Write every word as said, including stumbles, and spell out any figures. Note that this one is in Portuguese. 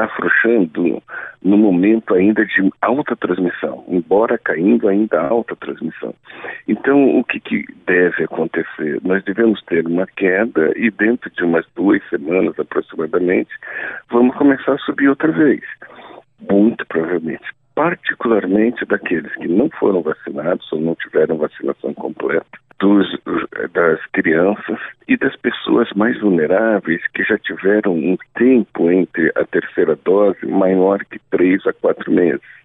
afrouxando no momento ainda de alta transmissão, embora caindo ainda alta transmissão. Então, o que, que deve acontecer? Nós devemos ter uma queda e dentro de umas duas semanas aproximadamente, vamos começar a subir outra vez. Muito provavelmente. Particularmente daqueles que não foram vacinados ou não tiveram vacinação completa, dos, das crianças e das pessoas mais vulneráveis que já tiveram um tempo entre a terceira dose maior que três a quatro meses.